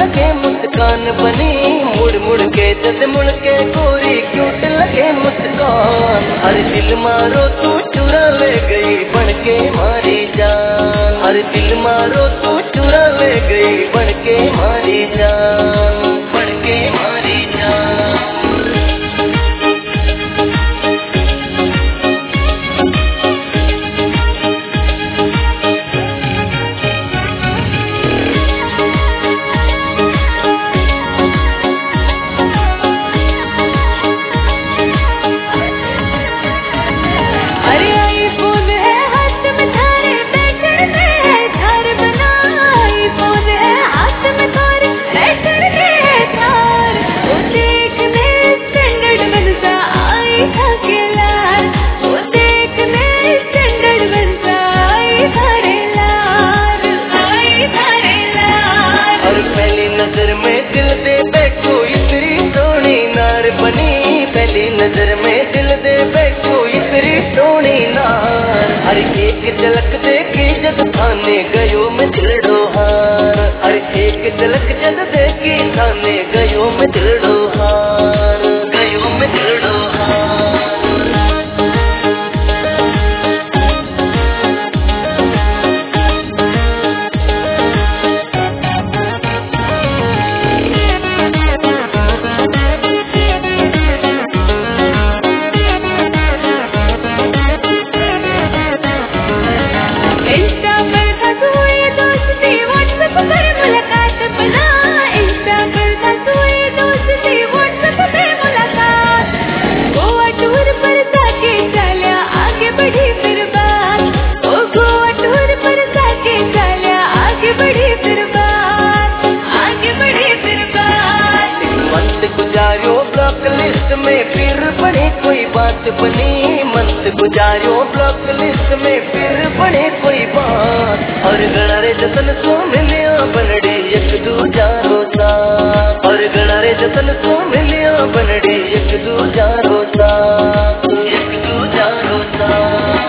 लगे मुस्कान बनी, मुड़ मुड़ के जद मुड़ के गोरी क्यूट लगे मुस्कान। हर दिल मारो तू चुरा ले गई बन के मारी जान, हर दिल मारो तू चुरा ले गई बन के मारी जान, बन के मारी जान। नजर में दिल दे बैठो इतनी सोनी नार बनी, पहली नजर में दिल दे बैठो इतनी सोनी नार। हर एक झलक देखी जद थाने गयो मैं दिलड़ो हार, हर एक झलक जद देखी थाने गयो मैं दिलड़ो हार, गयो मैं दिलड़ो हार। ब्लॉक लिस्ट में फिर बने कोई बात बनी, मत गुजारो ब्लॉक लिस्ट में फिर बने कोई बात। और गणारे जतन सो मिलिया बनड़ी एक दूजारो साथ, और गणारे जतन सो मिलिया बनड़ी एक दूजारो साथ, एक दूजारो साथ।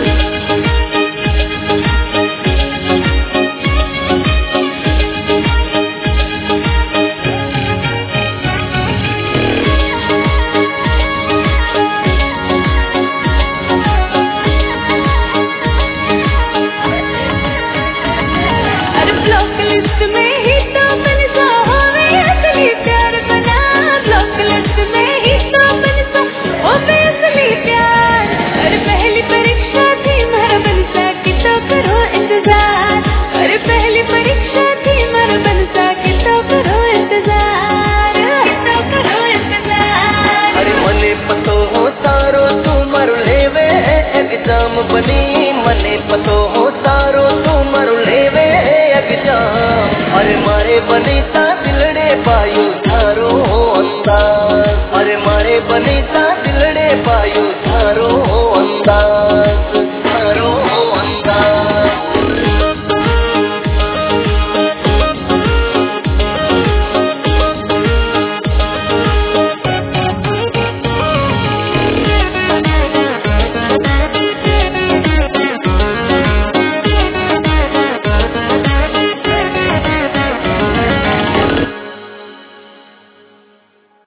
एग्जाम बनी मने पतो हो सारो तू मरु लेवे एग्जाम। अरे मारे बनी ता दिलड़े पायु थारो हो अंदाज, अरे मारे बनी ता दिलड़े पायु